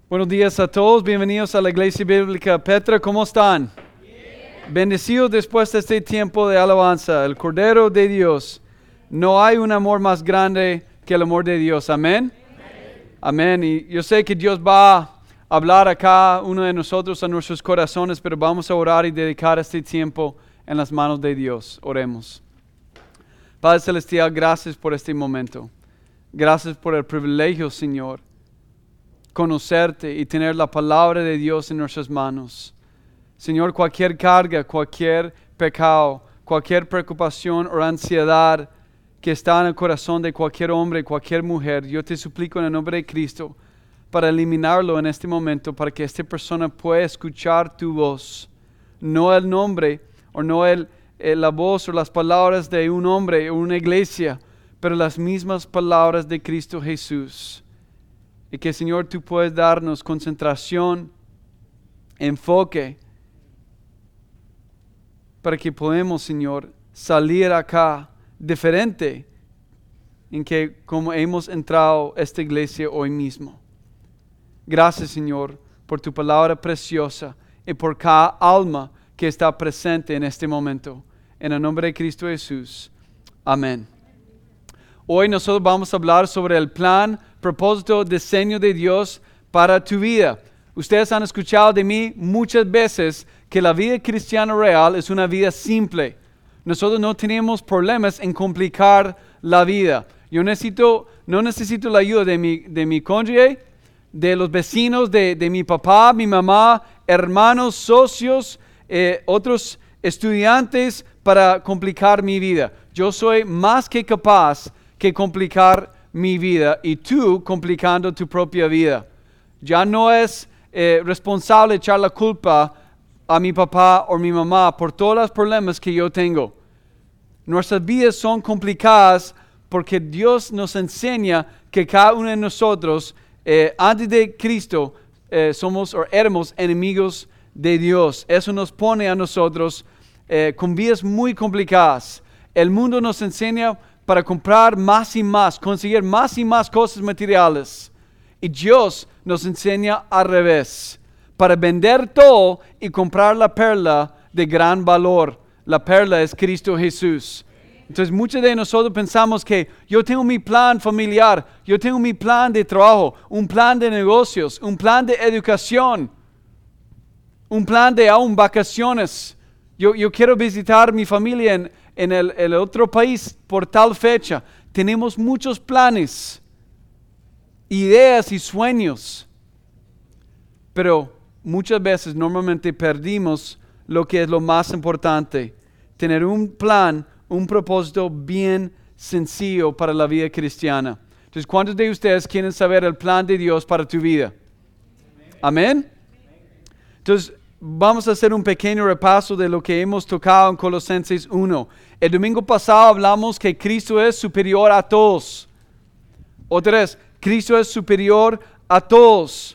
Buenos días a todos, bienvenidos a la Iglesia Bíblica Petra, ¿cómo están? Bien. Bendecidos después de este tiempo de alabanza, el Cordero de Dios. No hay un amor más grande que el amor de Dios, amén. Amén, y yo sé que Dios va a hablar a cada uno de nosotros, a nuestros corazones, pero vamos a orar y dedicar este tiempo en las manos de Dios. Oremos. Padre Celestial, gracias por este momento. Gracias por el privilegio, Señor, conocerte y tener la palabra de Dios en nuestras manos. Señor, cualquier carga, cualquier pecado, cualquier preocupación o ansiedad que está en el corazón de cualquier hombre, cualquier mujer, yo te suplico en el nombre de Cristo para eliminarlo en este momento, para que esta persona pueda escuchar tu voz, no el nombre o no la voz o las palabras de un hombre o una iglesia, pero las mismas palabras de Cristo Jesús. Y que, Señor, tú puedes darnos concentración, enfoque, para que podamos, Señor, salir acá diferente en que como hemos entrado a esta iglesia hoy mismo. Gracias, Señor, por tu palabra preciosa y por cada alma que está presente en este momento. En el nombre de Cristo Jesús. Amén. Hoy nosotros vamos a hablar sobre el plan, propósito, diseño de Dios para tu vida. Ustedes han escuchado de mí muchas veces que la vida cristiana real es una vida simple. Nosotros no tenemos problemas en complicar la vida. Yo no necesito la ayuda de mi cónyuge, de los vecinos, de mi papá, mi mamá, hermanos, socios, otros estudiantes para complicar mi vida. Yo soy más que capaz que complicar mi vida y tú complicando tu propia vida. Ya no es responsable echar la culpa a mi papá o mi mamá por todos los problemas que yo tengo. Nuestras vidas son complicadas porque Dios nos enseña que cada uno de nosotros, antes de Cristo, éramos enemigos de Dios. Eso nos pone a nosotros con vidas muy complicadas. El mundo nos enseña para comprar más y más, conseguir más y más cosas materiales. Y Dios nos enseña al revés, para vender todo y comprar la perla de gran valor. La perla es Cristo Jesús. Entonces muchos de nosotros pensamos que yo tengo mi plan familiar, yo tengo mi plan de trabajo, un plan de negocios, un plan de educación, un plan de aún vacaciones. Yo quiero visitar mi familia en el otro país por tal fecha. Tenemos muchos planes, ideas y sueños, pero muchas veces normalmente perdimos lo que es lo más importante, tener un plan, un propósito bien sencillo para la vida cristiana. Entonces, ¿cuántos de ustedes quieren saber el plan de Dios para tu vida? Amén. Entonces, vamos a hacer un pequeño repaso de lo que hemos tocado en Colosenses 1. El domingo pasado hablamos que Cristo es superior a todos. Otra vez, Cristo es superior a todos.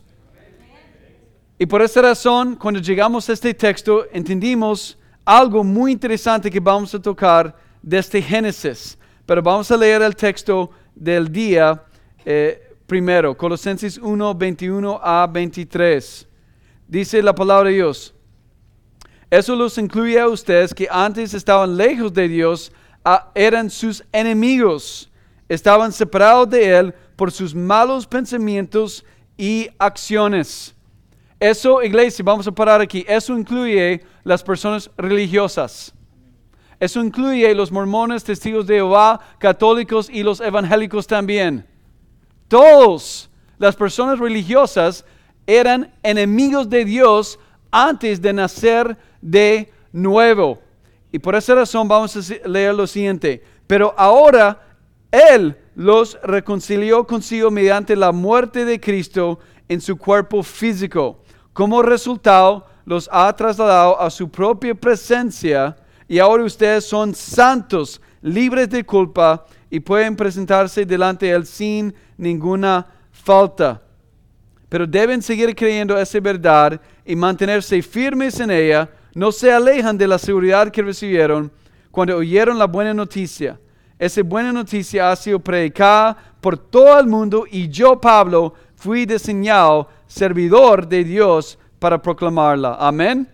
Y por esa razón, cuando llegamos a este texto, entendimos algo muy interesante que vamos a tocar desde Génesis. Pero vamos a leer el texto del día primero, Colosenses 1, 21 a 23. Dice la palabra de Dios: eso los incluye a ustedes que antes estaban lejos de Dios, eran sus enemigos, estaban separados de Él por sus malos pensamientos y acciones. Eso, iglesia, vamos a parar aquí. Eso incluye las personas religiosas. Eso incluye los mormones, testigos de Jehová, católicos y los evangélicos también. Todas las personas religiosas eran enemigos de Dios antes de nacer de nuevo. Y por esa razón vamos a leer lo siguiente. Pero ahora Él los reconcilió consigo mediante la muerte de Cristo en su cuerpo físico. Como resultado, los ha trasladado a su propia presencia y ahora ustedes son santos, libres de culpa y pueden presentarse delante de Él sin ninguna falta. Pero deben seguir creyendo esa verdad y mantenerse firmes en ella. No se alejan de la seguridad que recibieron cuando oyeron la buena noticia. Esa buena noticia ha sido predicada por todo el mundo y yo, Pablo, fui diseñado servidor de Dios para proclamarla. Amén.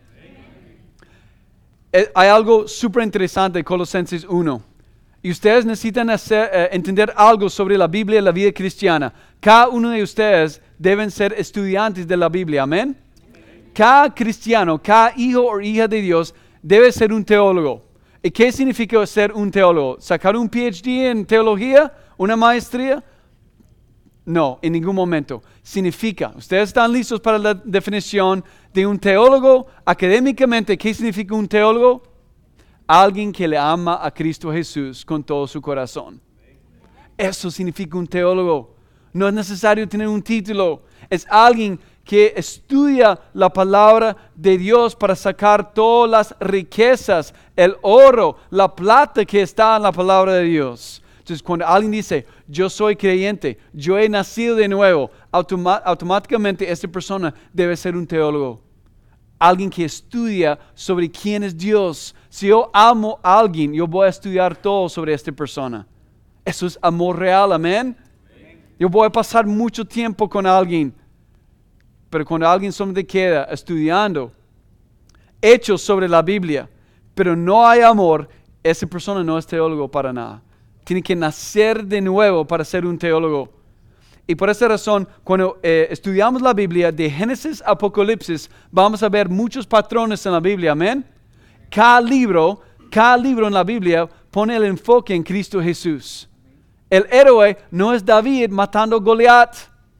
Hay algo súper interesante en Colosenses 1. Y ustedes necesitan entender algo sobre la Biblia y la vida cristiana. Cada uno de ustedes deben ser estudiantes de la Biblia. Amén. Cada cristiano, cada hijo o hija de Dios debe ser un teólogo. ¿Y qué significa ser un teólogo? ¿Sacar un PhD en teología? ¿Una maestría? No, en ningún momento. Significa, ustedes están listos para la definición de un teólogo académicamente. ¿Qué significa un teólogo? Alguien que le ama a Cristo Jesús con todo su corazón. Eso significa un teólogo. No es necesario tener un título. Es alguien que estudia la palabra de Dios para sacar todas las riquezas, el oro, la plata que está en la palabra de Dios. Entonces, cuando alguien dice, yo soy creyente, yo he nacido de nuevo, automáticamente esta persona debe ser un teólogo. Alguien que estudia sobre quién es Dios. Si yo amo a alguien, yo voy a estudiar todo sobre esta persona. Eso es amor real, amén. Yo voy a pasar mucho tiempo con alguien. Pero cuando alguien solamente queda estudiando hechos sobre la Biblia, pero no hay amor, esa persona no es teólogo para nada. Tiene que nacer de nuevo para ser un teólogo. Y por esa razón, cuando estudiamos la Biblia de Génesis a Apocalipsis, vamos a ver muchos patrones en la Biblia, amén. Cada libro en la Biblia pone el enfoque en Cristo Jesús. El héroe no es David matando a Goliat.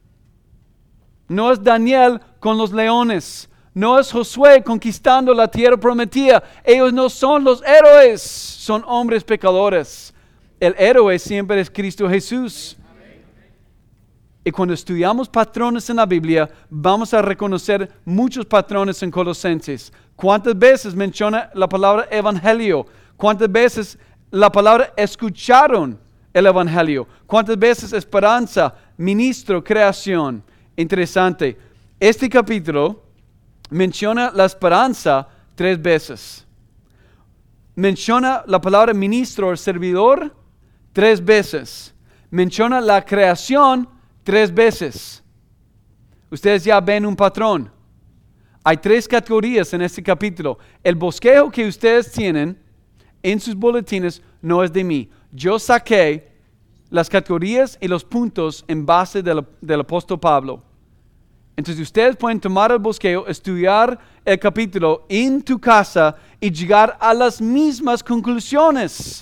No es Daniel con los leones. No es Josué conquistando la tierra prometida. Ellos no son los héroes, son hombres pecadores. El héroe siempre es Cristo Jesús. Y cuando estudiamos patrones en la Biblia, vamos a reconocer muchos patrones en Colosenses. ¿Cuántas veces menciona la palabra evangelio? ¿Cuántas veces la palabra escucharon el evangelio? ¿Cuántas veces esperanza, ministro, creación? Interesante. Este capítulo menciona la esperanza 3 veces. Menciona la palabra ministro o servidor 3 veces. Menciona la creación 3 veces. Ustedes ya ven un patrón. Hay 3 categorías en este capítulo. El bosquejo que ustedes tienen en sus boletines no es de mí. Yo saqué las categorías y los puntos en base del apóstol Pablo. Entonces ustedes pueden tomar el bosquejo, estudiar el capítulo en tu casa y llegar a las mismas conclusiones.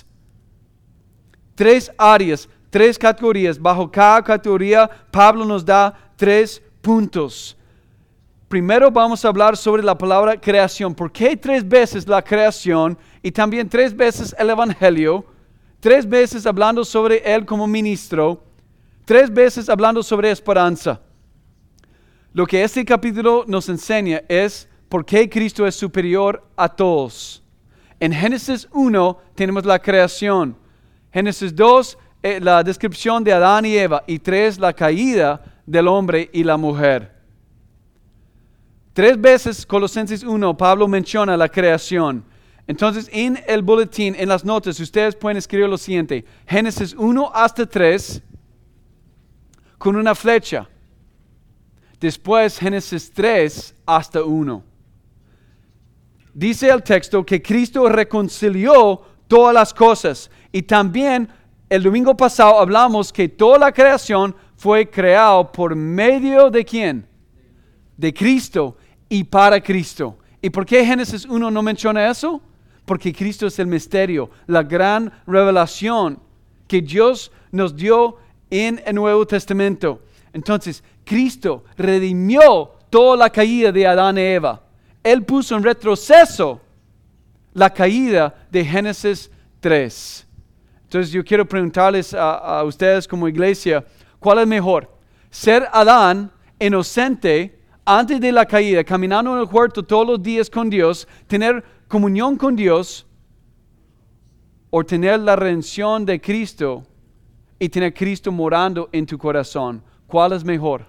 3 áreas, 3 categorías. Bajo cada categoría, Pablo nos da 3 puntos. Primero vamos a hablar sobre la palabra creación. ¿Por qué 3 veces la creación y también 3 veces el evangelio? 3 veces hablando sobre él como ministro. 3 veces hablando sobre esperanza. Lo que este capítulo nos enseña es por qué Cristo es superior a todos. En Génesis 1 tenemos la creación. Génesis 2, la descripción de Adán y Eva. Y 3, la caída del hombre y la mujer. 3 veces Colosenses 1, Pablo menciona la creación. Entonces, en el boletín, en las notas, ustedes pueden escribir lo siguiente. Génesis 1 hasta 3, con una flecha. Después, Génesis 3 hasta 1. Dice el texto que Cristo reconcilió todas las cosas. Y también, el domingo pasado hablamos que toda la creación fue creada por medio de ¿quién? De Cristo y para Cristo. ¿Y por qué Génesis 1 no menciona eso? Porque Cristo es el misterio, la gran revelación que Dios nos dio en el Nuevo Testamento. Entonces, Cristo redimió toda la caída de Adán y Eva. Él puso en retroceso la caída de Génesis 3. Entonces, yo quiero preguntarles a ustedes como iglesia, ¿cuál es mejor? ¿Ser Adán inocente antes de la caída, caminando en el huerto todos los días con Dios, tener comunión con Dios, o tener la redención de Cristo y tener Cristo morando en tu corazón? ¿Cuál es mejor?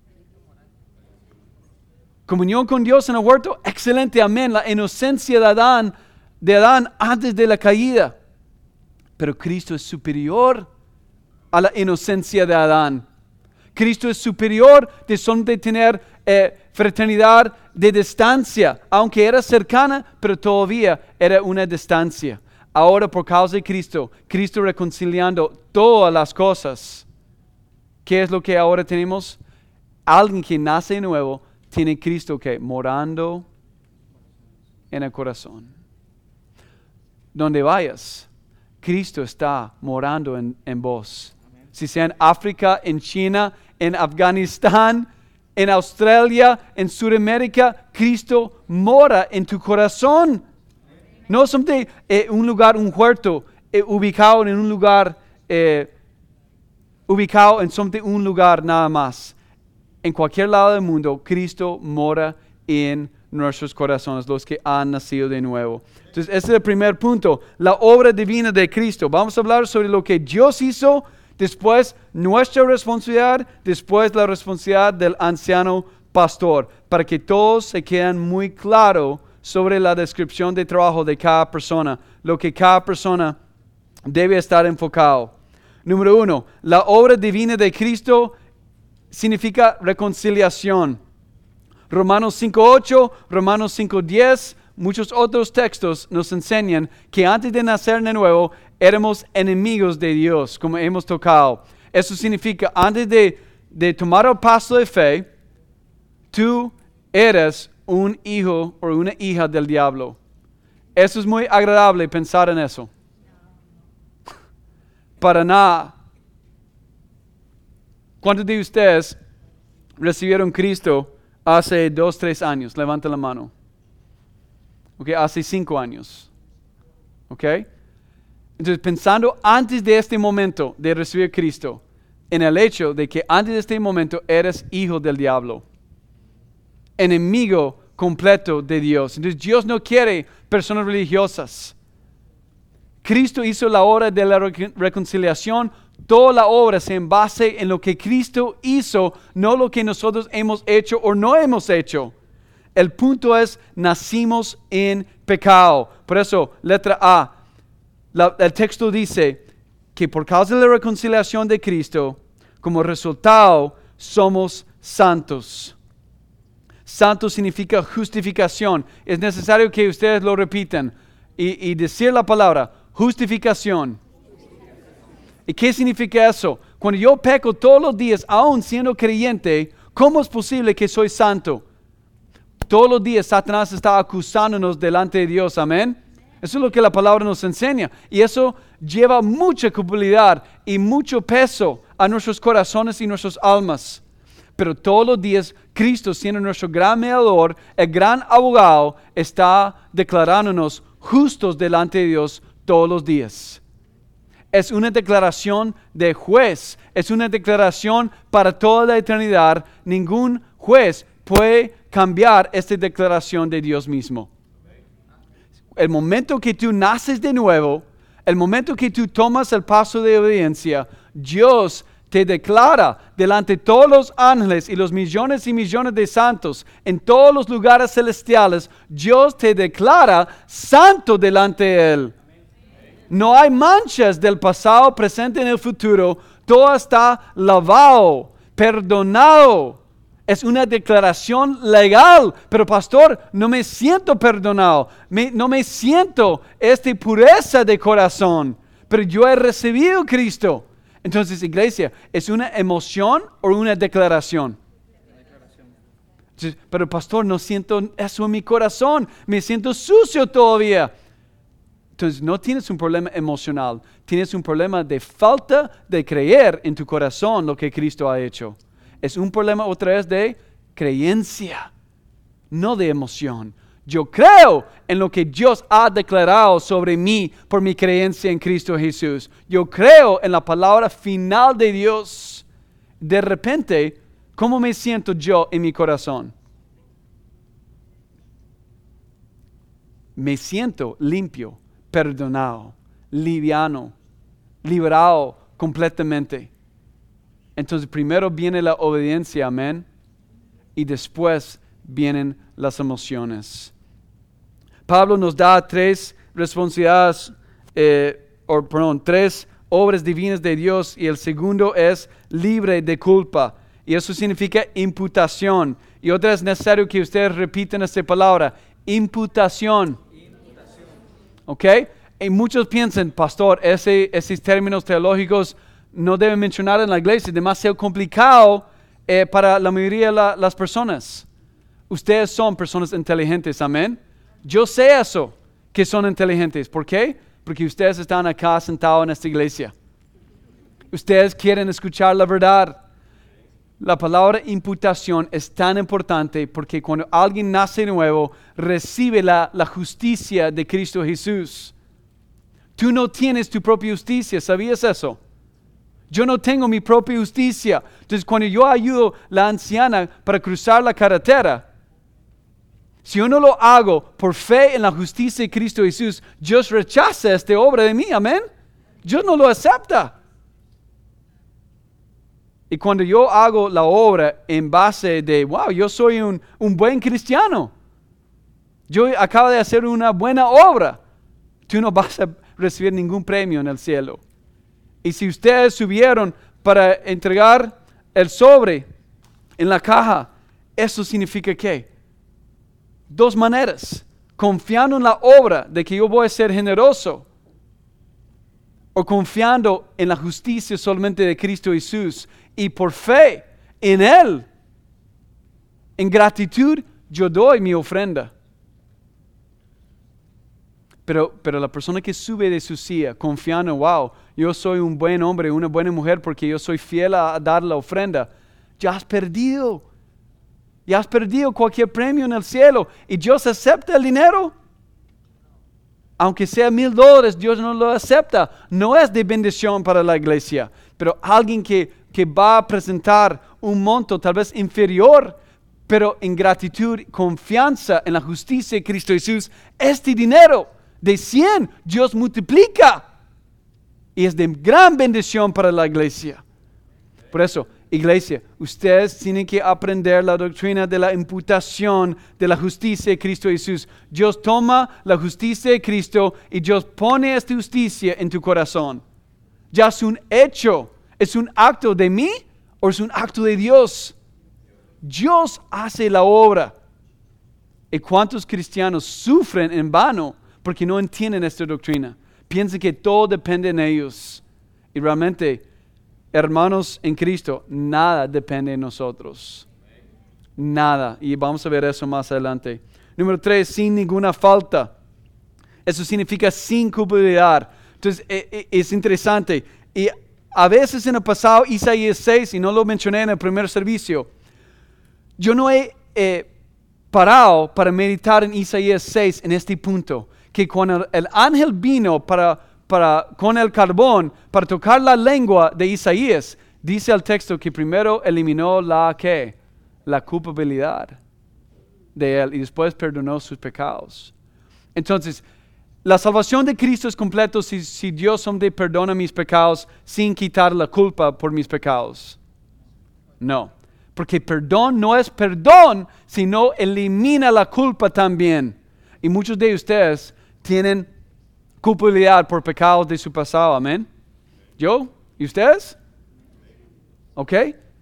Comunión con Dios en el huerto, excelente, amén. La inocencia de Adán antes de la caída. Pero Cristo es superior a la inocencia de Adán. Cristo es superior de solamente tener fraternidad de distancia, aunque era cercana, pero todavía era una distancia. Ahora por causa de Cristo, Cristo reconciliando todas las cosas. ¿Qué es lo que ahora tenemos? Alguien que nace de nuevo tiene Cristo que morando en el corazón. Donde vayas, Cristo está morando en vos. Si sea en África, en China, en Afganistán, en Australia, en Sudamérica, Cristo mora en tu corazón. No solamente un lugar, un huerto, ubicado en un lugar, ubicado en solamente un lugar nada más. En cualquier lado del mundo, Cristo mora en nuestros corazones, los que han nacido de nuevo. Entonces, ese es el primer punto, la obra divina de Cristo. Vamos a hablar sobre lo que Dios hizo, después nuestra responsabilidad, después la responsabilidad del anciano pastor, para que todos se queden muy claros sobre la descripción de trabajo de cada persona, lo que cada persona debe estar enfocado. Número 1, la obra divina de Cristo significa reconciliación. Romanos 5:8, Romanos 5:10, muchos otros textos nos enseñan que antes de nacer de nuevo éramos enemigos de Dios, como hemos tocado. Eso significa, antes de tomar el paso de fe, tú eres un hijo o una hija del diablo. Eso es muy agradable pensar en eso. Para nada. ¿Cuántos de ustedes recibieron Cristo hace 2, 3 años? Levanta la mano. Okay, hace 5 años. Okay. Entonces, pensando antes de este momento de recibir Cristo, en el hecho de que antes de este momento eres hijo del diablo, enemigo completo de Dios. Entonces, Dios no quiere personas religiosas. Cristo hizo la obra de la reconciliación. Toda la obra se basa en lo que Cristo hizo, no lo que nosotros hemos hecho o no hemos hecho. El punto es, nacimos en pecado. Por eso, letra A, el texto dice que por causa de la reconciliación de Cristo, como resultado, somos santos. Santo significa justificación. Es necesario que ustedes lo repitan y decir la palabra, justificación. ¿Y qué significa eso? Cuando yo peco todos los días, aún siendo creyente, ¿cómo es posible que soy santo? Todos los días Satanás está acusándonos delante de Dios, amén. Eso es lo que la palabra nos enseña. Y eso lleva mucha culpabilidad y mucho peso a nuestros corazones y nuestras almas. Pero todos los días, Cristo, siendo nuestro gran mediador, el gran abogado, está declarándonos justos delante de Dios todos los días. Es una declaración de juez, es una declaración para toda la eternidad. Ningún juez puede cambiar esta declaración de Dios mismo. El momento que tú naces de nuevo, el momento que tú tomas el paso de obediencia, Dios te declara delante de todos los ángeles y los millones y millones de santos en todos los lugares celestiales. Dios te declara santo delante de Él. No hay manchas del pasado, presente en el futuro. Todo está lavado, perdonado. Es una declaración legal. Pero pastor, no me siento perdonado. No me siento esta pureza de corazón. Pero yo he recibido a Cristo. Entonces, iglesia, ¿es una emoción o una declaración? Entonces, pero pastor, no siento eso en mi corazón. Me siento sucio todavía. Entonces, no tienes un problema emocional, tienes un problema de falta de creer en tu corazón lo que Cristo ha hecho. Es un problema otra vez de creencia, no de emoción. Yo creo en lo que Dios ha declarado sobre mí por mi creencia en Cristo Jesús. Yo creo en la palabra final de Dios. De repente, ¿cómo me siento yo en mi corazón? Me siento limpio, perdonado, liviano, liberado completamente. Entonces primero viene la obediencia, amén, y después vienen las emociones. Pablo nos da 3 responsabilidades, 3 obras divinas de Dios, y el segundo es libre de culpa. Y eso significa imputación. Y otra vez es necesario que ustedes repiten esta palabra, imputación. ¿Ok? Y muchos piensan, pastor, esos términos teológicos no deben mencionar en la iglesia, es demasiado complicado para la mayoría de las personas. Ustedes son personas inteligentes, amén. Yo sé eso, que son inteligentes. ¿Por qué? Porque ustedes están acá sentados en esta iglesia. Ustedes quieren escuchar la verdad. La palabra imputación es tan importante porque cuando alguien nace de nuevo, recibe la justicia de Cristo Jesús. Tú no tienes tu propia justicia, ¿sabías eso? Yo no tengo mi propia justicia. Entonces, cuando yo ayudo a la anciana para cruzar la carretera, si yo no lo hago por fe en la justicia de Cristo Jesús, Dios rechaza esta obra de mí, amén. Dios no lo acepta. Y cuando yo hago la obra en base de, wow, yo soy un buen cristiano, yo acabo de hacer una buena obra, tú no vas a recibir ningún premio en el cielo. Y si ustedes subieron para entregar el sobre en la caja, eso significa ¿qué? Dos maneras, confiando en la obra de que yo voy a ser generoso, o confiando en la justicia solamente de Cristo Jesús, y por fe en Él, en gratitud, yo doy mi ofrenda. Pero la persona que sube de su silla, confiando, wow, yo soy un buen hombre, una buena mujer, porque yo soy fiel a dar la ofrenda, ya has perdido. Ya has perdido cualquier premio en el cielo. ¿Y Dios acepta el dinero? Aunque sea $1,000, Dios no lo acepta. No es de bendición para la iglesia. Pero alguien que va a presentar un monto tal vez inferior, pero en gratitud, confianza en la justicia de Cristo Jesús, este dinero de 100, Dios multiplica. Y es de gran bendición para la iglesia. Por eso, iglesia, ustedes tienen que aprender la doctrina de la imputación de la justicia de Cristo Jesús. Dios toma la justicia de Cristo y Dios pone esta justicia en tu corazón. Ya es un hecho. ¿Es un acto de mí o es un acto de Dios? Dios hace la obra. ¿Y cuántos cristianos sufren en vano porque no entienden esta doctrina? Piensan que todo depende de ellos. Y realmente, hermanos en Cristo, nada depende de nosotros. Nada. Y vamos a ver eso más adelante. Número 3, sin ninguna falta. Eso significa sin culpabilidad. Entonces, es interesante. Y a veces en el pasado, Isaías 6, y no lo mencioné en el primer servicio, yo no he parado para meditar en Isaías 6 en este punto, que cuando el ángel vino con el carbón para tocar la lengua de Isaías, dice el texto que primero eliminó la culpabilidad de él y después perdonó sus pecados. Entonces, la salvación de Cristo es completa si Dios solamente perdona mis pecados sin quitar la culpa por mis pecados. No, porque perdón no es perdón, sino elimina la culpa también. Y muchos de ustedes tienen culpabilidad por pecados de su pasado, amén. ¿Yo? ¿Y ustedes? ¿Ok?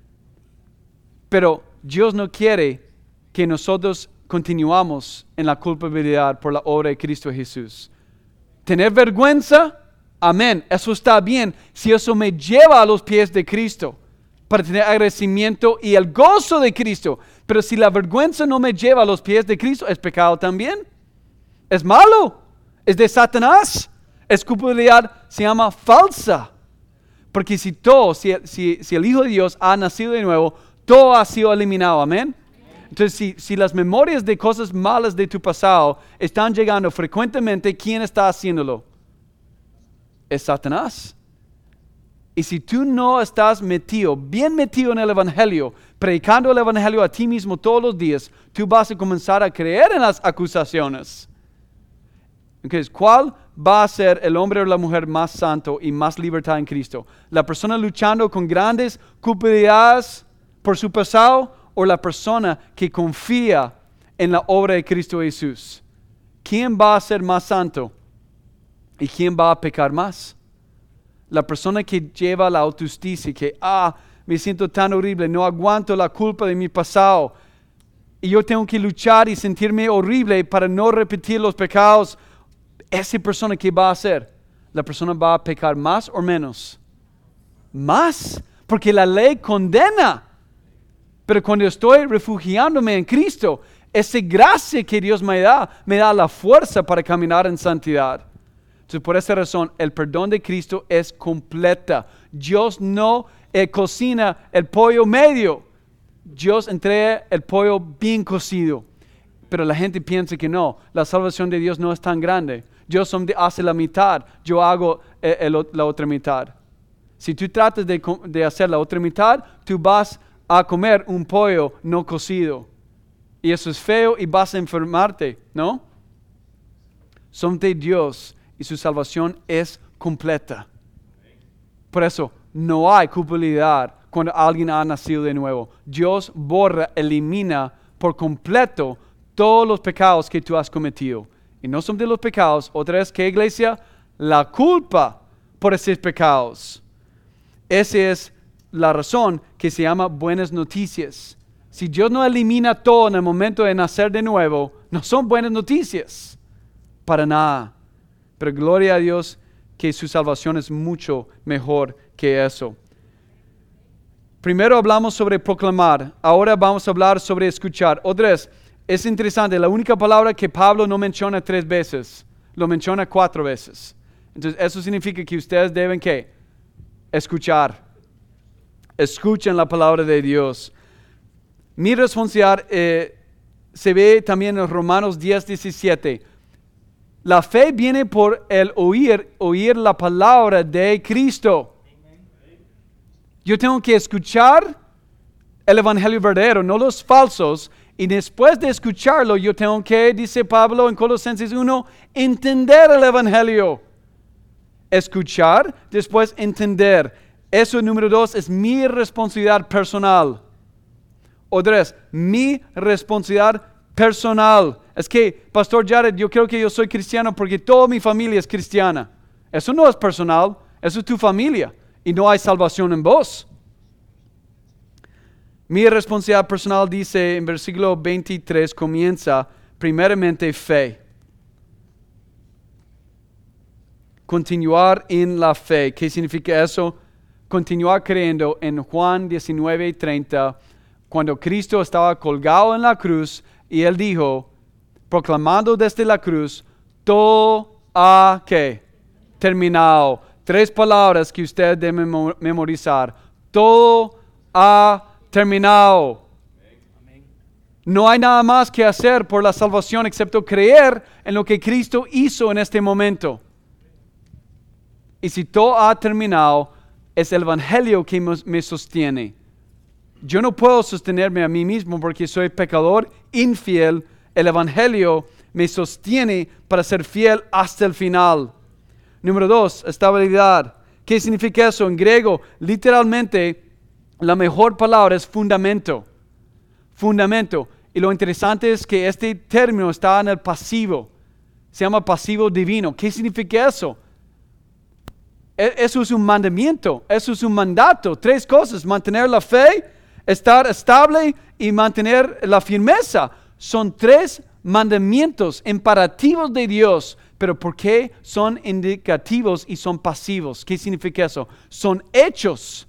Pero Dios no quiere que nosotros continuamos en la culpabilidad por la obra de Cristo Jesús. Tener vergüenza, amén, eso está bien si eso me lleva a los pies de Cristo para tener agradecimiento y el gozo de Cristo. Pero si la vergüenza no me lleva a los pies de Cristo, es pecado también. Es malo, es de Satanás, es culpabilidad, se llama falsa. Porque si el Hijo de Dios ha nacido de nuevo, todo ha sido eliminado, amén. Entonces, si las memorias de cosas malas de tu pasado están llegando frecuentemente, ¿quién está haciéndolo? Es Satanás. Y si tú no estás bien metido en el Evangelio, predicando el Evangelio a ti mismo todos los días, tú vas a comenzar a creer en las acusaciones. Entonces, ¿cuál va a ser el hombre o la mujer más santo y más libertad en Cristo? ¿La persona luchando con grandes culpabilidades por su pasado o la persona que confía en la obra de Cristo Jesús? ¿Quién va a ser más santo y quién va a pecar más? La persona que lleva la autojusticia, que me siento tan horrible, no aguanto la culpa de mi pasado. Y yo tengo que luchar y sentirme horrible para no repetir los pecados. Esa persona, ¿qué va a hacer? La persona va a pecar más o menos. Más, porque la ley condena. Pero cuando estoy refugiándome en Cristo, esa gracia que Dios me da la fuerza para caminar en santidad. Entonces, por esa razón, el perdón de Cristo es completa. Dios no cocina el pollo medio. Dios entrega el pollo bien cocido. Pero la gente piensa que no. La salvación de Dios no es tan grande. Dios hace la mitad. Yo hago la otra mitad. Si tú tratas de hacer la otra mitad, tú vas a comer un pollo no cocido. Y eso es feo y vas a enfermarte, ¿no? Son de Dios y su salvación es completa. Por eso, no hay culpabilidad cuando alguien ha nacido de nuevo. Dios elimina por completo todos los pecados que tú has cometido. Y no son de los pecados. Otra vez, ¿qué, iglesia? La culpa por esos pecados. Esa es la razón que se llama buenas noticias. Si Dios no elimina todo en el momento de nacer de nuevo, no son buenas noticias. Para nada. Pero gloria a Dios que su salvación es mucho mejor que eso. Primero hablamos sobre proclamar. Ahora vamos a hablar sobre escuchar. Otra vez, es interesante. La única palabra que Pablo no menciona 3 veces, lo menciona 4 veces. Entonces, eso significa que ustedes deben, ¿qué? Escuchar. Escuchen la palabra de Dios. Mi responsabilidad se ve también en Romanos 10:17. La fe viene por el oír la palabra de Cristo. Yo tengo que escuchar el evangelio verdadero, no los falsos. Y después de escucharlo, yo tengo que, dice Pablo en Colosenses 1, entender el evangelio. Escuchar, después entender. Eso, número 2, es mi responsabilidad personal. Otra vez, mi responsabilidad personal. Es que, Pastor Jared, yo creo que yo soy cristiano porque toda mi familia es cristiana. Eso no es personal, eso es tu familia. Y no hay salvación en vos. Mi responsabilidad personal dice en versículo 23, comienza primeramente fe. Continuar en la fe. ¿Qué significa eso? Continuar creyendo. En Juan 19:30, cuando Cristo estaba colgado en la cruz y Él dijo, proclamando desde la cruz, todo ha ¿qué? Terminado. 3 palabras que usted debe memorizar. Todo ha terminado. No hay nada más que hacer por la salvación excepto creer en lo que Cristo hizo en este momento. Y si todo ha terminado, es el evangelio que me sostiene. Yo no puedo sostenerme a mí mismo porque soy pecador, infiel. El evangelio me sostiene para ser fiel hasta el final. Número 2, estabilidad. ¿Qué significa eso? En griego, literalmente, la mejor palabra es fundamento. Fundamento. Y lo interesante es que este término está en el pasivo. Se llama pasivo divino. ¿Qué significa eso? Eso es un mandamiento. Eso es un mandato. 3 cosas. Mantener la fe, estar estable y mantener la firmeza. Son 3 mandamientos imperativos de Dios. Pero ¿por qué son indicativos y son pasivos? ¿Qué significa eso? Son hechos.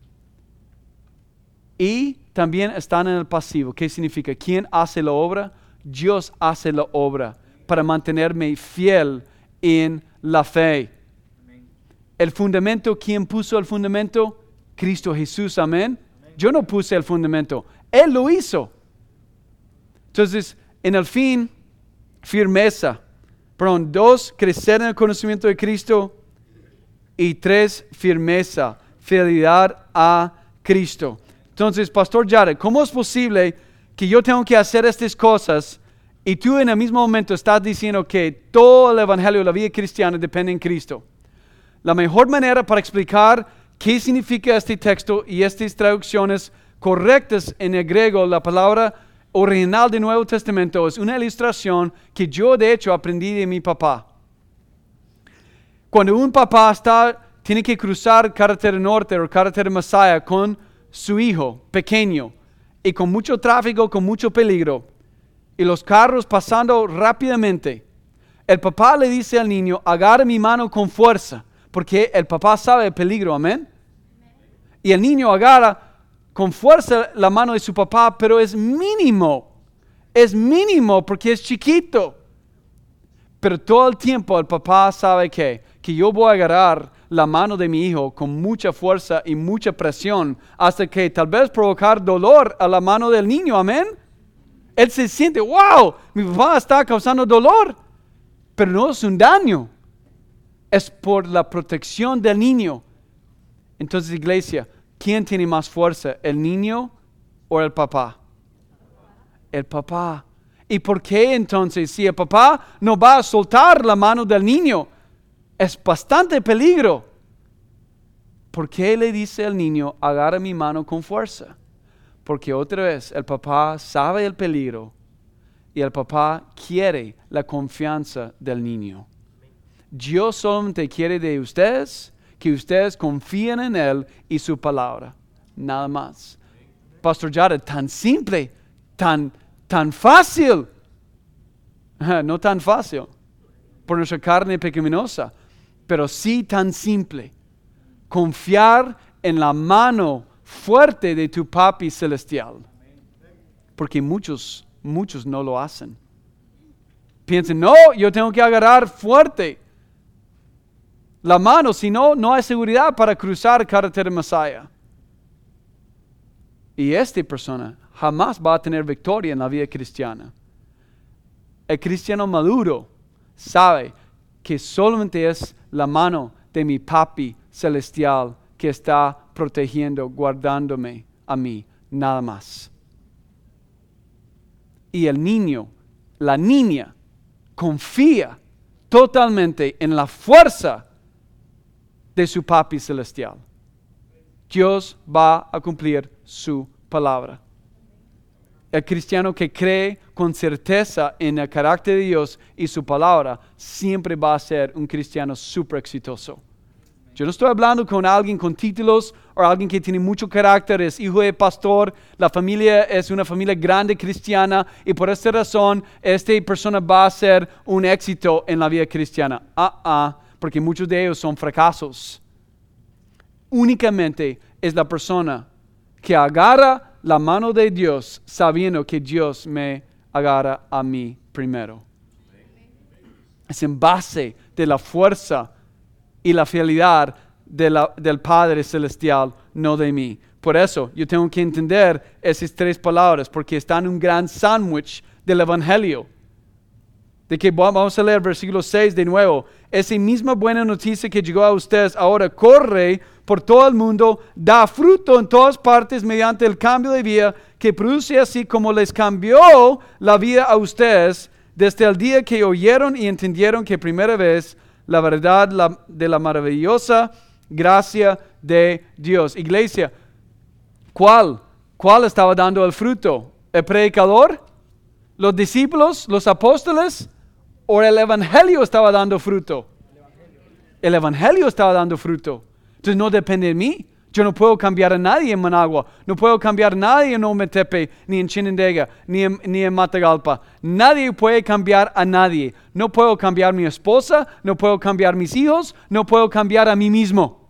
Y también están en el pasivo. ¿Qué significa? ¿Quién hace la obra? Dios hace la obra para mantenerme fiel en la fe. El fundamento, ¿quién puso el fundamento? Cristo Jesús, amén. Yo no puse el fundamento, Él lo hizo. Entonces, en el fin, firmeza. 2, crecer en el conocimiento de Cristo. Y 3, firmeza, fidelidad a Cristo. Entonces, Pastor Jared, ¿cómo es posible que yo tengo que hacer estas cosas y tú en el mismo momento estás diciendo que todo el evangelio de la vida cristiana depende en Cristo? La mejor manera para explicar qué significa este texto y estas traducciones correctas en el griego, la palabra original del Nuevo Testamento, es una ilustración que yo de hecho aprendí de mi papá. Cuando un papá tiene que cruzar carretera norte o carretera Masaya con su hijo pequeño y con mucho tráfico, con mucho peligro y los carros pasando rápidamente, el papá le dice al niño, agarra mi mano con fuerza, porque el papá sabe el peligro, amén. Y el niño agarra con fuerza la mano de su papá, pero es mínimo porque es chiquito. Pero todo el tiempo el papá sabe que yo voy a agarrar la mano de mi hijo con mucha fuerza y mucha presión hasta que tal vez provocar dolor a la mano del niño, amén. Él se siente, wow, mi papá está causando dolor, pero no es un daño, es por la protección del niño. Entonces, iglesia, ¿quién tiene más fuerza, el niño o el papá? El papá. ¿Y por qué entonces, si el papá no va a soltar la mano del niño, es bastante peligro? ¿Por qué le dice al niño, agarra mi mano con fuerza? Porque otra vez, el papá sabe el peligro y el papá quiere la confianza del niño. Dios solamente quiere de ustedes que ustedes confíen en Él y su palabra. Nada más. Pastor Jared, tan simple, tan fácil. No tan fácil por nuestra carne pecaminosa, pero sí tan simple. Confiar en la mano fuerte de tu papi celestial. Porque muchos no lo hacen. Piensan, no, yo tengo que agarrar fuerte la mano, si no, no hay seguridad para cruzar carretera Masaya. Y esta persona jamás va a tener victoria en la vida cristiana. El cristiano maduro sabe que solamente es la mano de mi papi celestial que está protegiendo, guardándome a mí, nada más. Y el niño, la niña, confía totalmente en la fuerza de su papi celestial. Dios va a cumplir su palabra. El cristiano que cree con certeza en el carácter de Dios y su palabra siempre va a ser un cristiano súper exitoso. Yo no estoy hablando con alguien con títulos o alguien que tiene mucho carácter, es hijo de pastor, la familia es una familia grande cristiana y por esta razón esta persona va a ser un éxito en la vida cristiana. Porque muchos de ellos son fracasos. Únicamente es la persona que agarra la mano de Dios sabiendo que Dios me agarra a mí primero. Es en base de la fuerza y la fidelidad del Padre Celestial, no de mí. Por eso yo tengo que entender esas tres palabras, porque están en un gran sándwich del Evangelio. De que vamos a leer versículo 6 de nuevo. Esa misma buena noticia que llegó a ustedes ahora corre por todo el mundo, da fruto en todas partes mediante el cambio de vida que produce, así como les cambió la vida a ustedes desde el día que oyeron y entendieron que primera vez la verdad de la maravillosa gracia de Dios. Iglesia, ¿cuál estaba dando el fruto? ¿El predicador? ¿Los discípulos? ¿Los apóstoles? ¿O el evangelio estaba dando fruto? El evangelio estaba dando fruto. Entonces no depende de mí. Yo no puedo cambiar a nadie en Managua. No puedo cambiar a nadie en Ometepe, ni en Chinandega, ni en Matagalpa. Nadie puede cambiar a nadie. No puedo cambiar a mi esposa, no puedo cambiar a mis hijos, no puedo cambiar a mí mismo.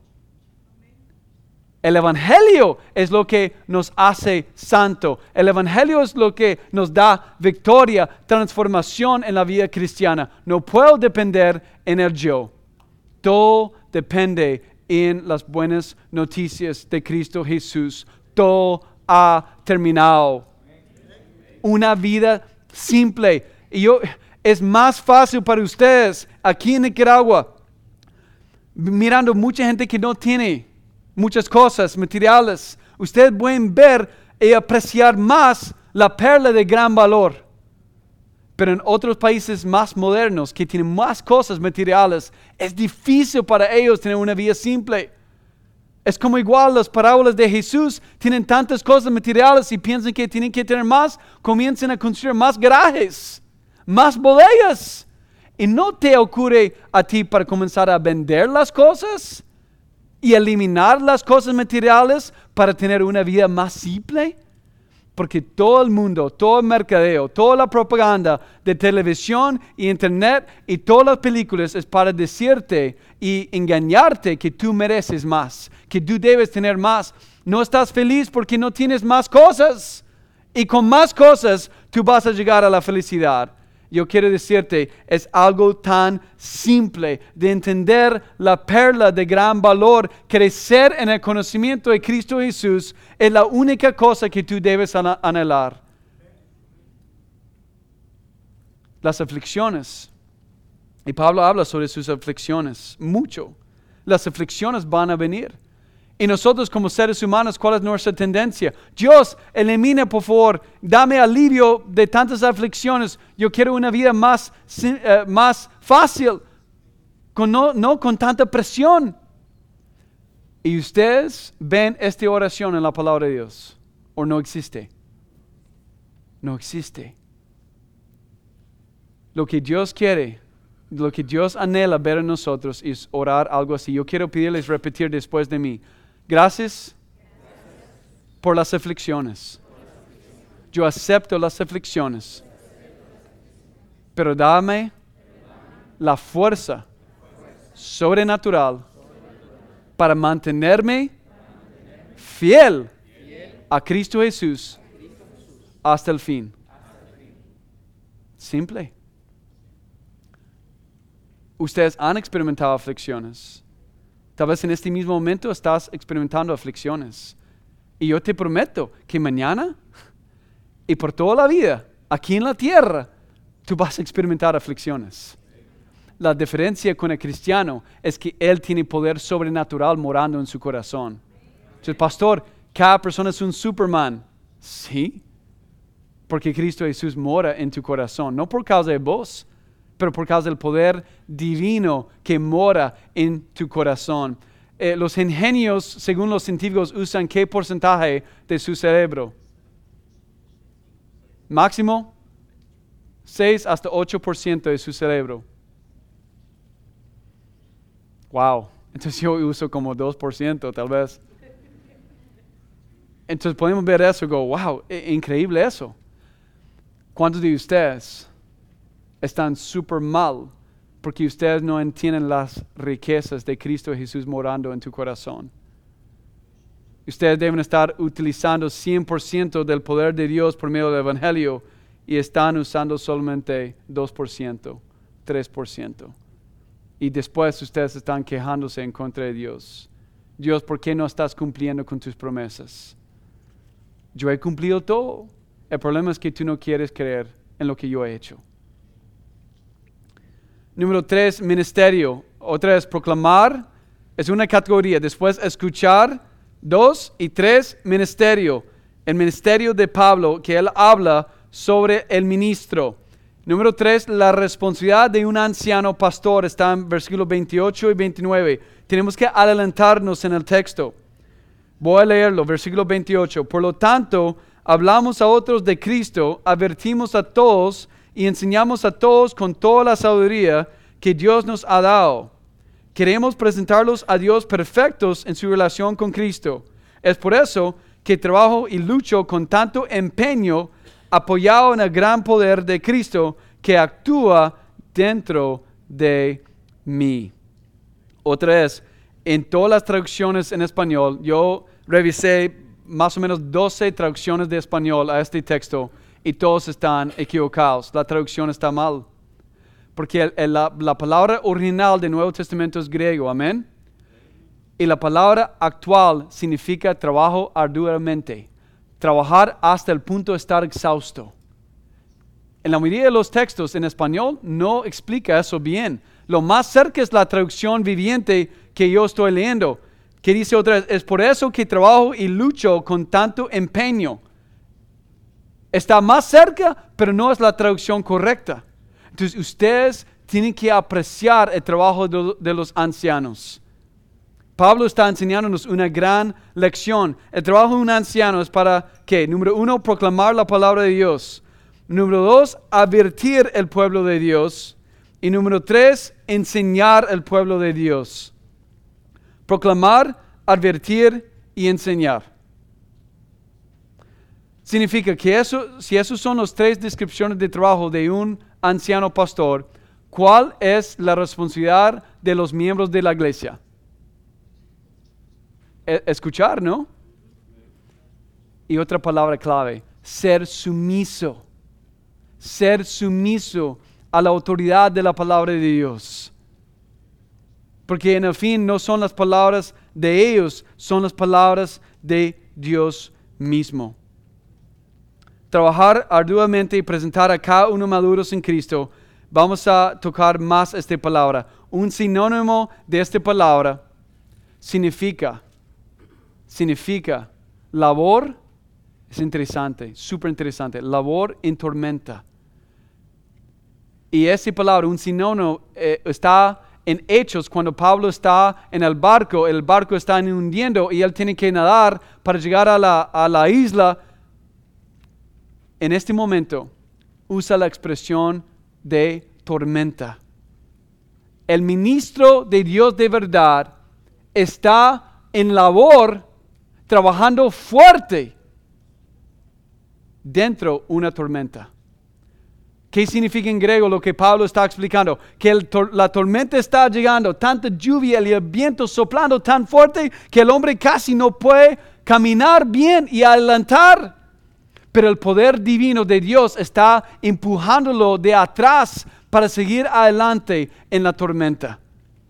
El evangelio es lo que nos hace santo. El evangelio es lo que nos da victoria, transformación en la vida cristiana. No puedo depender en el yo. Todo depende en las buenas noticias de Cristo Jesús. Todo ha terminado. Una vida simple. Es más fácil para ustedes aquí en Nicaragua, mirando mucha gente que no tiene muchas cosas materiales. Ustedes pueden ver y apreciar más la perla de gran valor. Pero en otros países más modernos que tienen más cosas materiales, es difícil para ellos tener una vida simple. Es como igual las parábolas de Jesús, tienen tantas cosas materiales y piensan que tienen que tener más, comienzan a construir más garajes, más bodegas. ¿Y no te ocurre a ti para comenzar a vender las cosas? y eliminar las cosas materiales para tener una vida más simple? Porque todo el mundo, todo el mercadeo, toda la propaganda de televisión y internet y todas las películas es para decirte y engañarte que tú mereces más, que tú debes tener más. No estás feliz porque no tienes más cosas. Y con más cosas tú vas a llegar a la felicidad. Yo quiero decirte, es algo tan simple de entender la perla de gran valor. Crecer en el conocimiento de Cristo Jesús es la única cosa que tú debes anhelar. Las aflicciones. Y Pablo habla sobre sus aflicciones mucho. Las aflicciones van a venir. Y nosotros como seres humanos, ¿cuál es nuestra tendencia? Dios, elimina por favor, dame alivio de tantas aflicciones. Yo quiero una vida más fácil, no con tanta presión. Y ustedes ven esta oración en la palabra de Dios, ¿o no existe? No existe. Lo que Dios quiere, lo que Dios anhela ver en nosotros es orar algo así. Yo quiero pedirles repetir después de mí. Gracias por las aflicciones. Yo acepto las aflicciones. Pero dame la fuerza sobrenatural para mantenerme fiel a Cristo Jesús hasta el fin. Simple. Ustedes han experimentado aflicciones. Tal vez en este mismo momento estás experimentando aflicciones. Y yo te prometo que mañana y por toda la vida, aquí en la tierra, tú vas a experimentar aflicciones. La diferencia con el cristiano es que él tiene poder sobrenatural morando en su corazón. Entonces, pastor, cada persona es un Superman. Sí, porque Cristo Jesús mora en tu corazón, no por causa de vos, pero por causa del poder divino que mora en tu corazón. Los ingenios, según los científicos, usan ¿qué porcentaje de su cerebro? Máximo 6 hasta 8% de su cerebro. Wow, entonces yo uso como 2% tal vez. Entonces podemos ver eso y go, wow, increíble eso. ¿Cuántos de ustedes están súper mal porque ustedes no entienden las riquezas de Cristo Jesús morando en tu corazón? Ustedes deben estar utilizando 100% del poder de Dios por medio del Evangelio y están usando solamente 2%, 3%. Y después ustedes están quejándose en contra de Dios. Dios, ¿por qué no estás cumpliendo con tus promesas? Yo he cumplido todo. El problema es que tú no quieres creer en lo que yo he hecho. Número 3, ministerio. Otra vez, proclamar es una categoría. Después, escuchar. 2 y 3, ministerio. El ministerio de Pablo, que él habla sobre el ministro. Número 3, la responsabilidad de un anciano pastor. Está en versículos 28 y 29. Tenemos que adelantarnos en el texto. Voy a leerlo, versículo 28. Por lo tanto, hablamos a otros de Cristo, advertimos a todos y enseñamos a todos con toda la sabiduría que Dios nos ha dado. Queremos presentarlos a Dios perfectos en su relación con Cristo. Es por eso que trabajo y lucho con tanto empeño, apoyado en el gran poder de Cristo que actúa dentro de mí. Otra vez, en todas las traducciones en español, yo revisé más o menos 12 traducciones de español a este texto y todos están equivocados. La traducción está mal. Porque la palabra original del Nuevo Testamento es griego, amén. Y la palabra actual significa trabajo arduamente. Trabajar hasta el punto de estar exhausto. En la mayoría de los textos en español no explica eso bien. Lo más cerca es la traducción viviente que yo estoy leyendo, que dice otra vez, es por eso que trabajo y lucho con tanto empeño. Está más cerca, pero no es la traducción correcta. Entonces ustedes tienen que apreciar el trabajo de los ancianos. Pablo está enseñándonos una gran lección. El trabajo de un anciano es para ¿qué? Número 1, proclamar la palabra de Dios. Número 2, advertir el pueblo de Dios. Y número 3, enseñar al pueblo de Dios. proclamar, advertir y enseñar. Significa que si esos son las 3 descripciones de trabajo de un anciano pastor, ¿cuál es la responsabilidad de los miembros de la iglesia? Escuchar, ¿no? Y otra palabra clave, ser sumiso. Ser sumiso a la autoridad de la palabra de Dios. Porque en el fin no son las palabras de ellos, son las palabras de Dios mismo. Trabajar arduamente y presentar a cada uno maduros en Cristo. Vamos a tocar más esta palabra. Un sinónimo de esta palabra significa labor. Es interesante, súper interesante. Labor en tormenta. Y esa palabra, un sinónimo, está en Hechos, cuando Pablo está en el barco está hundiendo y él tiene que nadar para llegar a la isla. En este momento usa la expresión de tormenta. El ministro de Dios de verdad está en labor, trabajando fuerte dentro de una tormenta. ¿Qué significa en griego lo que Pablo está explicando? Que la tormenta está llegando, tanta lluvia y el viento soplando tan fuerte que el hombre casi no puede caminar bien y adelantar. Pero el poder divino de Dios está empujándolo de atrás para seguir adelante en la tormenta.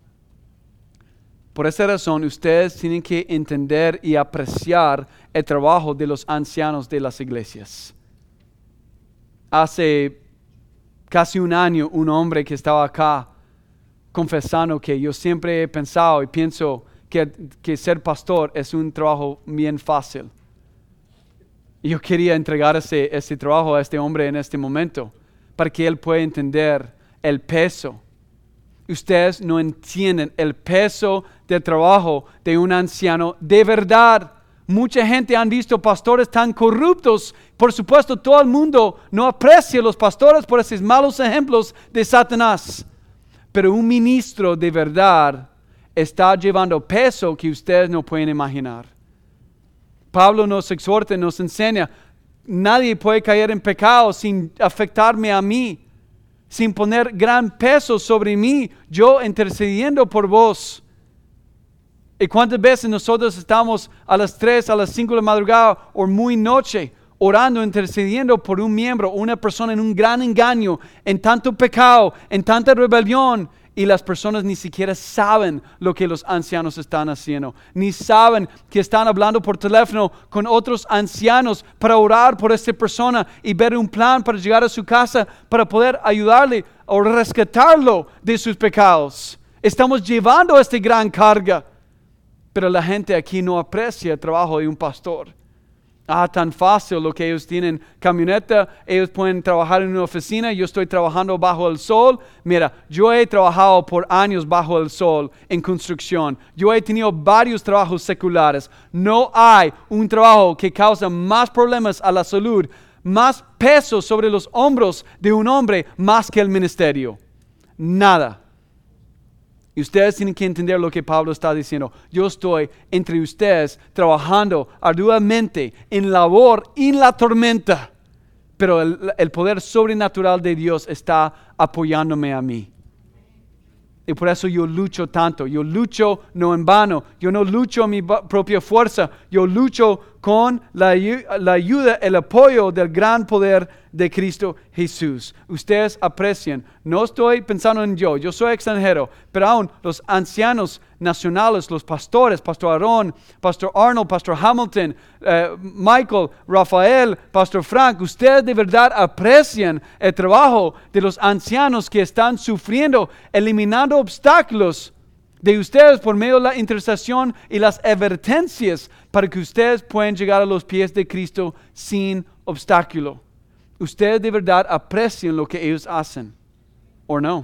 Por esa razón, ustedes tienen que entender y apreciar el trabajo de los ancianos de las iglesias. Hace casi un año, un hombre que estaba acá confesando que yo siempre he pensado y pienso que ser pastor es un trabajo bien fácil. Y yo quería entregar ese trabajo a este hombre en este momento para que él pueda entender el peso. Ustedes no entienden el peso del trabajo de un anciano de verdad. Mucha gente han visto pastores tan corruptos. Por supuesto, todo el mundo no aprecia a los pastores por esos malos ejemplos de Satanás. Pero un ministro de verdad está llevando peso que ustedes no pueden imaginar. Pablo nos exhorta, nos enseña, nadie puede caer en pecado sin afectarme a mí, sin poner gran peso sobre mí, yo intercediendo por vos. ¿Y cuántas veces nosotros estamos a las 3, a las 5 de la madrugada o muy noche orando, intercediendo por un miembro, una persona en un gran engaño, en tanto pecado, en tanta rebelión? Y las personas ni siquiera saben lo que los ancianos están haciendo. Ni saben que están hablando por teléfono con otros ancianos para orar por esta persona y ver un plan para llegar a su casa para poder ayudarle o rescatarlo de sus pecados. Estamos llevando esta gran carga. Pero la gente aquí no aprecia el trabajo de un pastor. Tan fácil lo que ellos tienen camioneta, ellos pueden trabajar en una oficina, yo estoy trabajando bajo el sol. Mira, yo he trabajado por años bajo el sol en construcción. Yo he tenido varios trabajos seculares. No hay un trabajo que causa más problemas a la salud, más peso sobre los hombros de un hombre más que el ministerio. Nada. Y ustedes tienen que entender lo que Pablo está diciendo. Yo estoy entre ustedes trabajando arduamente en labor en la tormenta. Pero el poder sobrenatural de Dios está apoyándome a mí. Y por eso yo lucho tanto. Yo lucho no en vano. Yo no lucho a mi propia fuerza. Yo lucho con la ayuda, el apoyo del gran poder de Cristo Jesús. Ustedes aprecian. No estoy pensando en yo soy extranjero, pero aún los ancianos nacionales, los pastores, Pastor Aaron, Pastor Arnold, Pastor Hamilton, Michael, Rafael, Pastor Frank, ustedes de verdad aprecian el trabajo de los ancianos que están sufriendo, eliminando obstáculos de ustedes por medio de la intercesión y las advertencias para que ustedes puedan llegar a los pies de Cristo sin obstáculo. Ustedes de verdad aprecian lo que ellos hacen, ¿o no?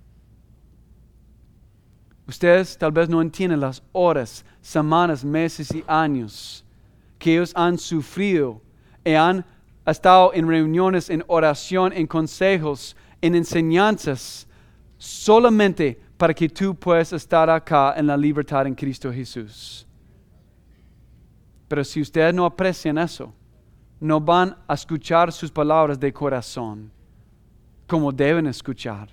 Ustedes tal vez no entienden las horas, semanas, meses y años que ellos han sufrido y han estado en reuniones, en oración, en consejos, en enseñanzas, solamente para que tú puedas estar acá en la libertad en Cristo Jesús. Pero si ustedes no aprecian eso, no van a escuchar sus palabras de corazón como deben escuchar.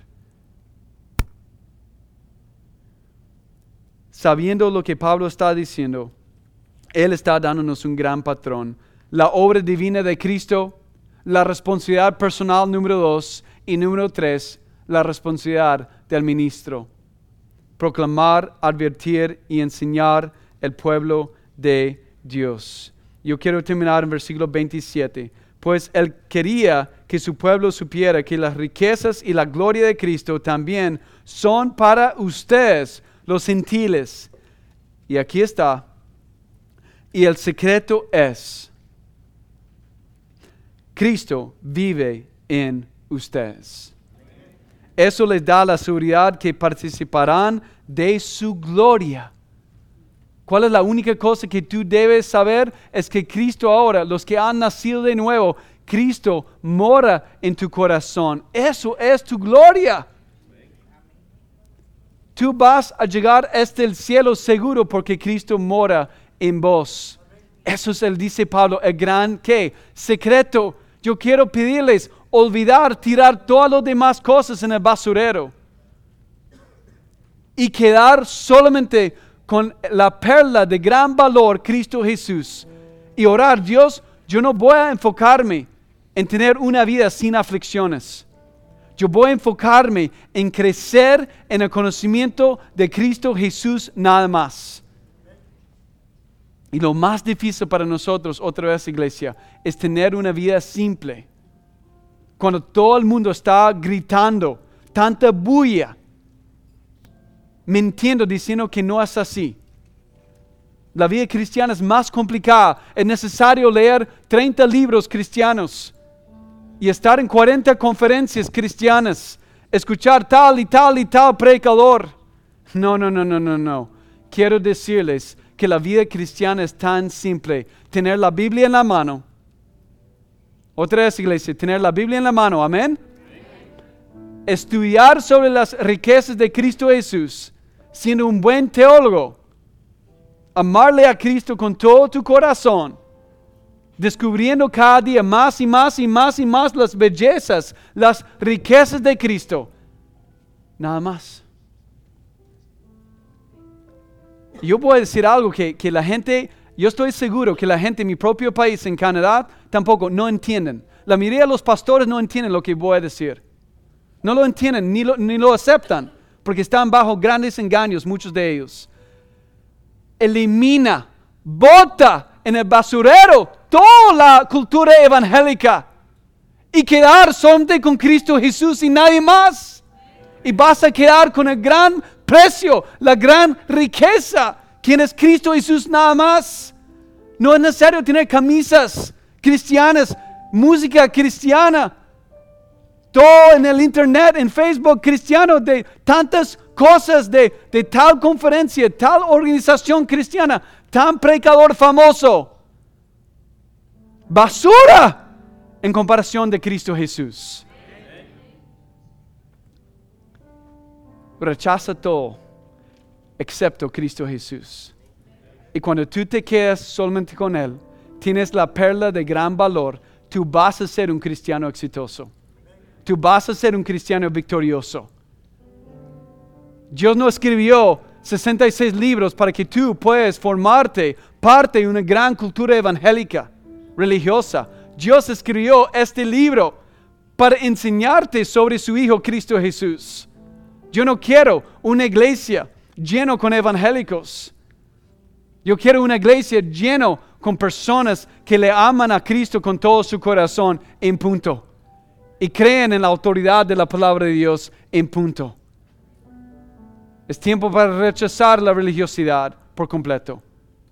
Sabiendo lo que Pablo está diciendo, él está dándonos un gran patrón. La obra divina de Cristo, la responsabilidad personal número 2 y número 3, la responsabilidad del ministro. Proclamar, advertir y enseñar el pueblo de Dios. Yo quiero terminar en versículo 27. Pues él quería que su pueblo supiera que las riquezas y la gloria de Cristo también son para ustedes, los gentiles. Y aquí está. Y el secreto es: Cristo vive en ustedes. Eso les da la seguridad que participarán de su gloria. ¿Cuál es la única cosa que tú debes saber? Es que Cristo ahora, los que han nacido de nuevo, Cristo mora en tu corazón. Eso es tu gloria. Tú vas a llegar hasta el cielo seguro porque Cristo mora en vos. Eso es, dice Pablo, el gran ¿qué? Secreto. Yo quiero pedirles olvidar, tirar todas las demás cosas en el basurero y quedar solamente con la perla de gran valor, Cristo Jesús, y orar: Dios, yo no voy a enfocarme en tener una vida sin aflicciones. Yo voy a enfocarme en crecer en el conocimiento de Cristo Jesús nada más. Y lo más difícil para nosotros, otra vez iglesia, es tener una vida simple. Cuando todo el mundo está gritando, tanta bulla, mintiendo, diciendo que no es así. La vida cristiana es más complicada. Es necesario leer 30 libros cristianos y estar en 40 conferencias cristianas, escuchar tal y tal y tal predicador. No. Quiero decirles que la vida cristiana es tan simple. Tener la Biblia en la mano. Otra vez, iglesia, tener la Biblia en la mano, amén. Estudiar sobre las riquezas de Cristo Jesús, siendo un buen teólogo. Amarle a Cristo con todo tu corazón, descubriendo cada día más y más y más y más las bellezas, las riquezas de Cristo. Nada más. Yo voy a decir algo que la gente, yo estoy seguro que la gente en mi propio país, en Canadá, tampoco no entienden. La mayoría de los pastores no entienden lo que voy a decir. No lo entienden, ni lo aceptan, porque están bajo grandes engaños, muchos de ellos. Elimina, bota en el basurero toda la cultura evangélica y quedar solamente con Cristo Jesús y nadie más. Y vas a quedar con el gran precio, la gran riqueza, quien es Cristo Jesús nada más. No es necesario tener camisas cristianas, música cristiana, todo en el internet, en Facebook cristiano, de tantas cosas, de tal conferencia, tal organización cristiana, tan predicador famoso. Basura en comparación de Cristo Jesús. Rechaza todo, excepto Cristo Jesús. Y cuando tú te quedas solamente con Él, tienes la perla de gran valor, tú vas a ser un cristiano exitoso. Tú vas a ser un cristiano victorioso. Dios no escribió 66 libros para que tú puedas formarte parte de una gran cultura evangélica, religiosa. Dios escribió este libro para enseñarte sobre su Hijo Cristo Jesús. Yo no quiero una iglesia llena con evangélicos. Yo quiero una iglesia llena con personas que le aman a Cristo con todo su corazón, en punto. Y creen en la autoridad de la palabra de Dios, en punto. Es tiempo para rechazar la religiosidad por completo.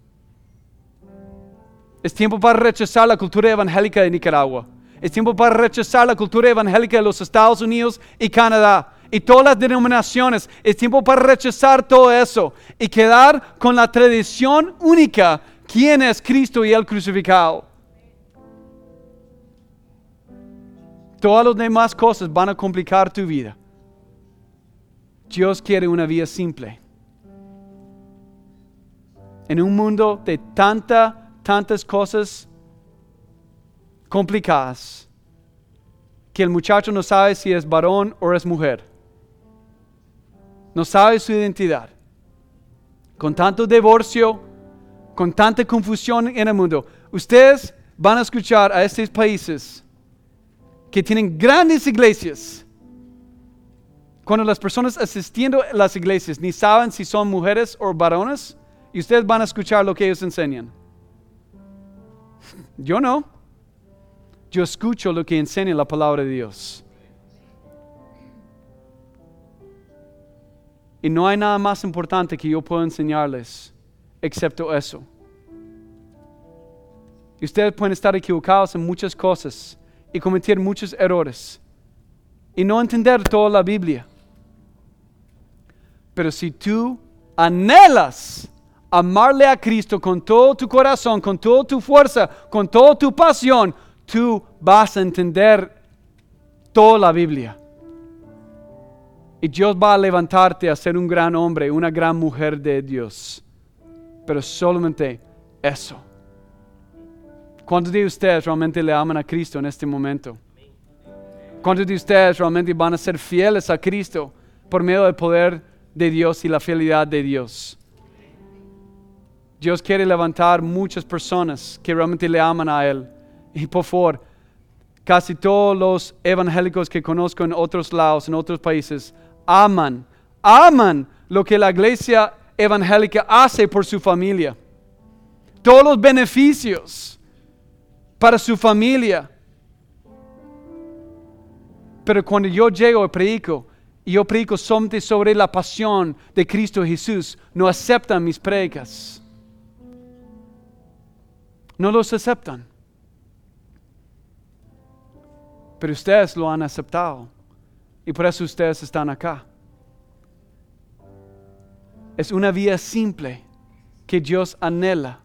Es tiempo para rechazar la cultura evangélica de Nicaragua. Es tiempo para rechazar la cultura evangélica de los Estados Unidos y Canadá y todas las denominaciones. Es tiempo para rechazar todo eso y quedar con la tradición única, quién es Cristo y el crucificado. Todas las demás cosas van a complicar tu vida. Dios quiere una vida simple. En un mundo de tantas cosas complicadas, que el muchacho no sabe si es varón o es mujer. No sabe su identidad. Con tanto divorcio, con tanta confusión en el mundo, ustedes van a escuchar a estos países que tienen grandes iglesias. Cuando las personas asistiendo a las iglesias ni saben si son mujeres o varones, y ustedes van a escuchar lo que ellos enseñan. Yo no. Yo escucho lo que enseña la palabra de Dios. Y no hay nada más importante que yo pueda enseñarles, excepto eso. Y ustedes pueden estar equivocados en muchas cosas y cometer muchos errores y no entender toda la Biblia. Pero si tú anhelas amarle a Cristo con todo tu corazón, con toda tu fuerza, con toda tu pasión, tú vas a entender toda la Biblia. Y Dios va a levantarte a ser un gran hombre, una gran mujer de Dios. Pero solamente eso. ¿Cuántos de ustedes realmente le aman a Cristo en este momento? ¿Cuántos de ustedes realmente van a ser fieles a Cristo por medio del poder de Dios y la fidelidad de Dios? Dios quiere levantar muchas personas que realmente le aman a Él. Y por favor, casi todos los evangélicos que conozco en otros lados, en otros países, aman lo que la iglesia evangélica hace por su familia. Todos los beneficios para su familia. Pero cuando yo llego y yo predico solamente sobre la pasión de Cristo Jesús, no aceptan mis predicas. No los aceptan. Pero ustedes lo han aceptado. Y por eso ustedes están acá. Es una vida simple que Dios anhela.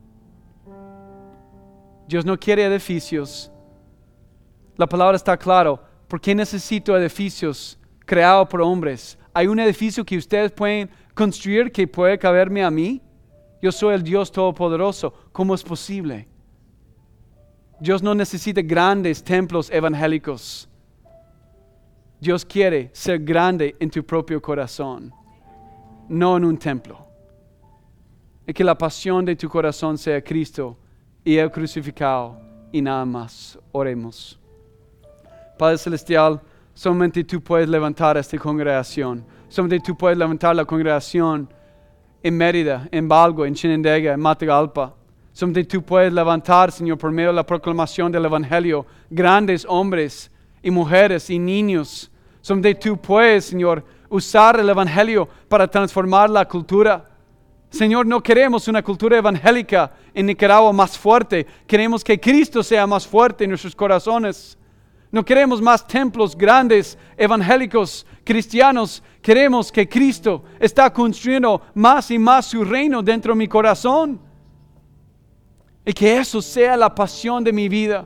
Dios no quiere edificios. La palabra está clara. ¿Por qué necesito edificios creados por hombres? ¿Hay un edificio que ustedes pueden construir que puede caberme a mí? Yo soy el Dios Todopoderoso. ¿Cómo es posible? Dios no necesita grandes templos evangélicos. Dios quiere ser grande en tu propio corazón, no en un templo. Y que la pasión de tu corazón sea Cristo y el crucificado y nada más. Oremos. Padre Celestial, solamente tú puedes levantar esta congregación. Solamente tú puedes levantar la congregación en Mérida, en Balgo, en Chinandega, en Matagalpa. Solamente tú puedes levantar, Señor, por medio de la proclamación del Evangelio, grandes hombres y mujeres y niños. Solamente tú puedes, Señor, usar el Evangelio para transformar la cultura. Señor, no queremos una cultura evangélica en Nicaragua más fuerte. Queremos que Cristo sea más fuerte en nuestros corazones. No queremos más templos grandes, evangélicos, cristianos. Queremos que Cristo está construyendo más y más su reino dentro de mi corazón. Y que eso sea la pasión de mi vida.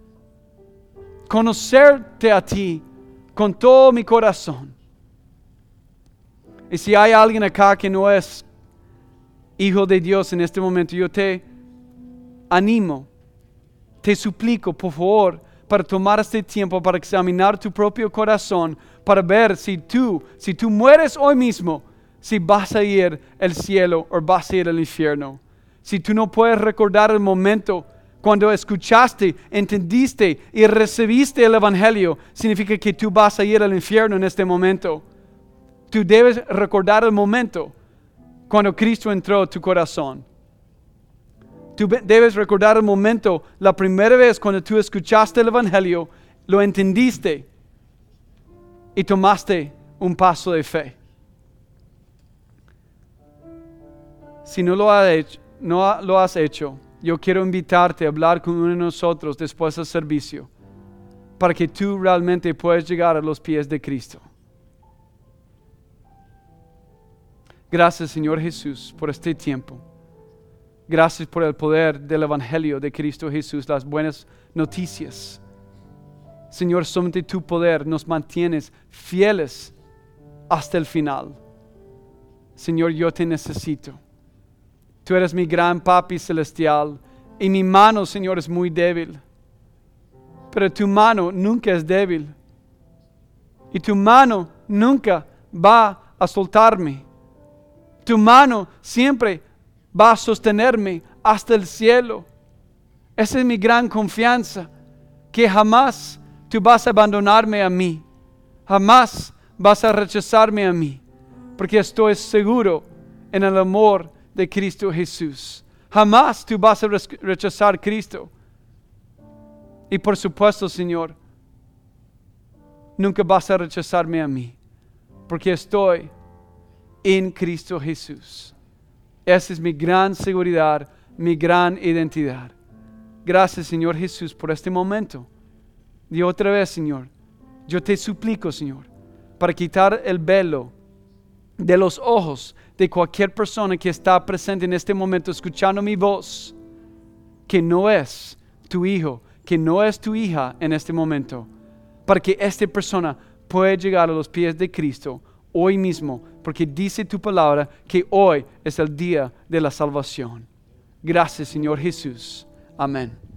Conocerte a ti con todo mi corazón. Y si hay alguien acá que no es hijo de Dios en este momento, yo te animo, te suplico, por favor, para tomar este tiempo para examinar tu propio corazón, para ver si tú mueres hoy mismo, si vas a ir al cielo o vas a ir al infierno. Si tú no puedes recordar el momento cuando escuchaste, entendiste y recibiste el Evangelio, significa que tú vas a ir al infierno en este momento. Tú debes recordar el momento cuando Cristo entró a tu corazón. Tú debes recordar el momento, la primera vez cuando tú escuchaste el Evangelio, lo entendiste y tomaste un paso de fe. Si no lo has hecho, yo quiero invitarte a hablar con uno de nosotros después del servicio, para que tú realmente puedas llegar a los pies de Cristo. Gracias, Señor Jesús, por este tiempo. Gracias por el poder del Evangelio de Cristo Jesús, las buenas noticias. Señor, solamente tu poder nos mantienes fieles hasta el final. Señor, yo te necesito. Tú eres mi gran papi celestial y mi mano, Señor, es muy débil. Pero tu mano nunca es débil. Y tu mano nunca va a soltarme. Tu mano siempre va a sostenerme hasta el cielo. Esa es mi gran confianza, que jamás tú vas a abandonarme a mí. Jamás vas a rechazarme a mí, porque estoy seguro en el amor de Cristo Jesús. Jamás tú vas a rechazar a Cristo. Y por supuesto, Señor, nunca vas a rechazarme a mí, porque estoy en Cristo Jesús. Esa es mi gran seguridad, mi gran identidad. Gracias, Señor Jesús, por este momento. Y otra vez, Señor, yo te suplico, Señor, para quitar el velo de los ojos de cualquier persona que está presente en este momento escuchando mi voz, que no es tu hijo, que no es tu hija en este momento, para que esta persona pueda llegar a los pies de Cristo hoy mismo, porque dice tu palabra que hoy es el día de la salvación. Gracias, Señor Jesús. Amén.